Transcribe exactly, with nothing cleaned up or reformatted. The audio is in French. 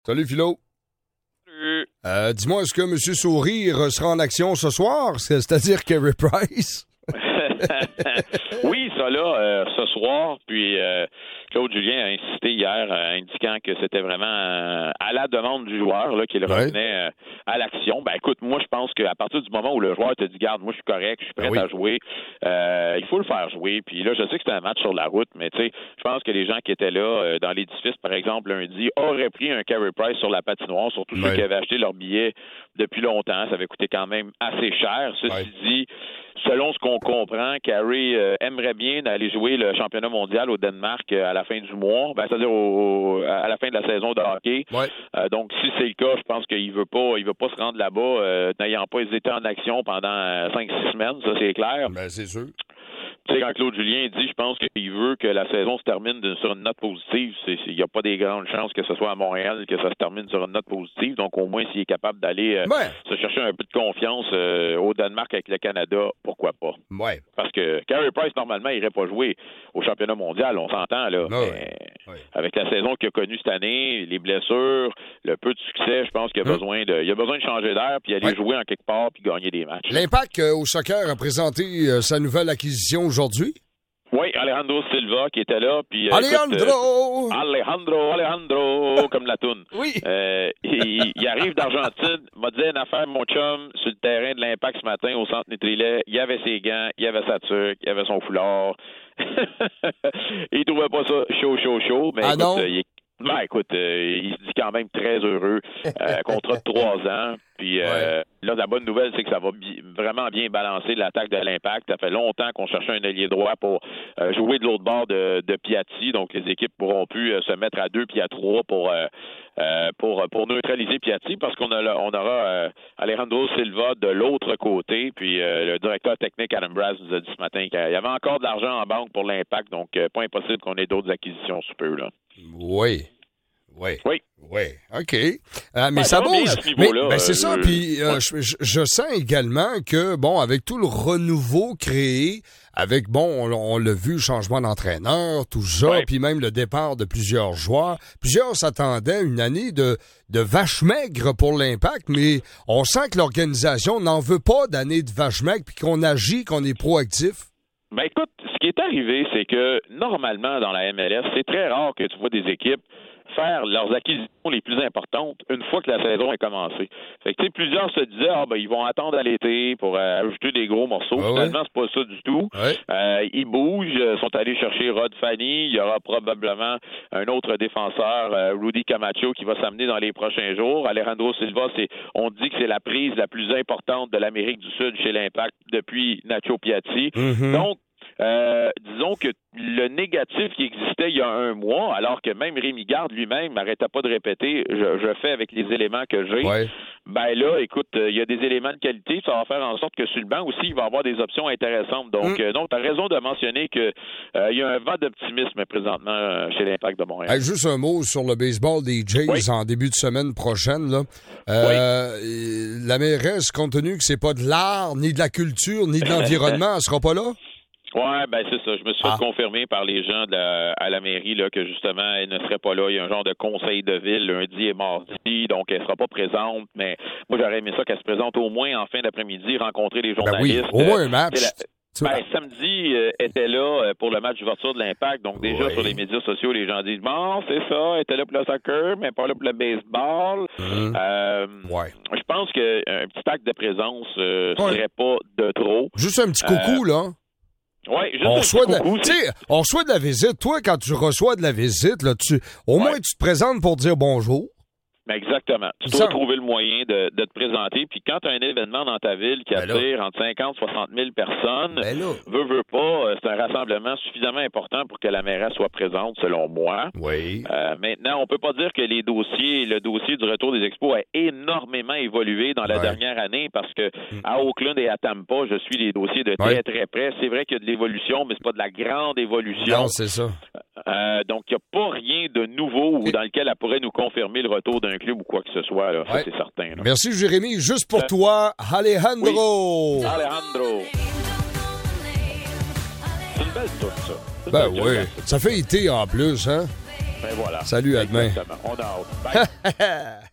Salut, Philo. Salut. Euh, dis-moi, est-ce que M. Sourire sera en action ce soir? C'est-à-dire Carey Price? Oui, ça là, euh, ce soir, puis euh, Claude Julien a insisté hier, euh, indiquant que c'était vraiment euh, à la demande du joueur là, qu'il ouais. revenait euh, à l'action. Ben écoute, moi je pense qu'à partir du moment où le joueur te dit, garde, moi je suis correct, je suis prêt ben oui. à jouer, euh, il faut le faire jouer. Puis là, je sais que c'était un match sur la route, mais tu sais, je pense que les gens qui étaient là euh, dans l'édifice, par exemple, lundi, auraient pris un Carey Price sur la patinoire, surtout ouais. ceux qui avaient acheté leur billet depuis longtemps. Ça avait coûté quand même assez cher. Ceci ouais. dit, selon ce qu'on comprend, Carey euh, aimerait bien aller jouer le championnat mondial au Danemark euh, à la fin du mois, ben, c'est-à-dire au, à la fin de la saison de hockey. Ouais. Euh, donc, si c'est le cas, je pense qu'il veut pas, il veut pas se rendre là-bas, euh, n'ayant pas été en action pendant cinq six semaines, ça c'est clair. Ben, c'est sûr. Tu sais, quand Claude Julien dit, je pense qu'il veut que la saison se termine de, sur une note positive. Il n'y a pas des grandes chances que ce soit à Montréal que ça se termine sur une note positive. Donc, au moins, s'il est capable d'aller euh, ouais. se chercher un peu de confiance euh, au Danemark avec le Canada, pourquoi pas? Ouais. Parce que Carey Price, normalement, il n'irait pas jouer au championnat mondial, on s'entend, là. Ouais. Mais ouais. avec la saison qu'il a connue cette année, les blessures, le peu de succès, je pense qu'il a, hum. besoin, de, il a besoin de changer d'air puis aller ouais. jouer en quelque part puis gagner des matchs. L'Impact euh, au soccer a présenté euh, sa nouvelle acquisition aujourd'hui. Oui, Alejandro Silva qui était là. Puis, euh, Alejandro! Écoute, euh, Alejandro, Alejandro, comme la toune. Oui. Euh, il, il arrive d'Argentine, m'a dit une affaire, mon chum, sur le terrain de l'Impact ce matin au centre Nutrilait. Il avait ses gants, il avait sa tuque, il avait son foulard. Il trouvait pas ça chaud, chaud, chaud. Mais ah écoute, non? Euh, il Ben, écoute, euh, il se dit quand même très heureux. Euh, contrat de trois ans. Puis euh, ouais. là, la bonne nouvelle, c'est que ça va bi- vraiment bien balancer l'attaque de l'Impact. Ça fait longtemps qu'on cherchait un ailier droit pour euh, jouer de l'autre bord de, de Piatti. Donc, les équipes pourront plus euh, se mettre à deux puis à trois pour, euh, euh, pour, pour neutraliser Piatti parce qu'on a, on aura euh, Alejandro Silva de l'autre côté. Puis euh, le directeur technique Adam Brass nous a dit ce matin qu'il y avait encore de l'argent en banque pour l'Impact. Donc, euh, pas impossible qu'on ait d'autres acquisitions sous peu, là. Oui. Oui. Oui. Oui. OK. Euh, mais ben, ça bouge. Mais, ben, c'est euh, ça. Puis euh, ouais. je, je sens également que, bon, avec tout le renouveau créé, avec, bon, on, on l'a vu, le changement d'entraîneur, tout ça, ouais. puis même le départ de plusieurs joueurs, plusieurs s'attendaient à une année de, de vache maigre pour l'Impact, mais on sent que l'organisation n'en veut pas d'année de vache maigre, puis qu'on agit, qu'on est proactif. Ben écoute, ce qui est arrivé, c'est que normalement, dans la M L S, c'est très rare que tu vois des équipes faire leurs acquisitions les plus importantes une fois que la saison est commencée. Fait que, tu sais, plusieurs se disaient, ah, ben, ils vont attendre à l'été pour euh, ajouter des gros morceaux. Ah, Finalement, ouais. c'est pas ça du tout. Ouais. Euh, ils bougent, sont allés chercher Rod Fanny. Il y aura probablement un autre défenseur, euh, Rudy Camacho, qui va s'amener dans les prochains jours. Alejandro Silva, c'est, on dit que c'est la prise la plus importante de l'Amérique du Sud chez l'Impact depuis Nacho Piatti. Mm-hmm. Donc, Euh, disons que le négatif qui existait il y a un mois, alors que même Rémi Garde lui-même n'arrêtait pas de répéter, je, je fais avec les éléments que j'ai, ouais. ben là, écoute, il euh, y a des éléments de qualité, ça va faire en sorte que sur le banc aussi, il va y avoir des options intéressantes. Donc, mm. euh, donc tu as raison de mentionner qu'il euh, y a un vent d'optimisme présentement euh, chez l'Impact de Montréal. Hey, juste un mot sur le baseball des Jays oui. en début de semaine prochaine. Là. Euh, oui. La mairesse, compte tenu que c'est pas de l'art, ni de la culture, ni de l'environnement, elle sera pas là? Ouais, ben c'est ça. Je me suis ah. fait confirmer par les gens de la, à la mairie là, que justement, elle ne serait pas là. Il y a un genre de conseil de ville lundi et mardi, donc elle sera pas présente. Mais moi, j'aurais aimé ça qu'elle se présente au moins en fin d'après-midi, rencontrer les journalistes. Ben oui, au moins un match. La... Ben, samedi, euh, était là euh, pour le match d'ouverture de l'Impact. Donc, déjà, oui. sur les médias sociaux, les gens disent, bon, c'est ça, elle était là pour le soccer, mais pas là pour le baseball. Mmh. Euh, ouais. Je pense qu'un petit acte de présence euh, ouais. serait pas de trop. Juste un petit coucou, euh, là. Ouais, juste on, un reçoit de coucou, la, on reçoit de la visite. Toi, quand tu reçois de la visite, là, tu, au ouais. moins, tu te présentes pour dire bonjour. Exactement. Tu dois trouver le moyen de, de te présenter. Puis quand tu as un événement dans ta ville qui attire ben entre cinquante et soixante mille personnes, ben veut, veut pas, c'est un rassemblement suffisamment important pour que la mairesse soit présente, selon moi. Oui. Euh, maintenant, on peut pas dire que les dossiers, le dossier du retour des expos a énormément évolué dans la ouais. dernière année parce que mm. à Oakland et à Tampa, je suis les dossiers de très, ouais. très près. C'est vrai qu'il y a de l'évolution, mais c'est pas de la grande évolution. Non, c'est ça. Euh, donc, il n'y a pas rien de nouveau okay. dans lequel elle pourrait nous confirmer le retour d'un club ou quoi que ce soit. Là. Ouais. Ça, c'est certain. Là. Merci, Jérémy. Juste pour euh, toi, Alejandro. Oui. Alejandro. C'est une belle toute, ça. Ben oui. Ça fait été en plus, hein? Ben voilà. Salut, à demain. Exactement. On a hâte. Bye.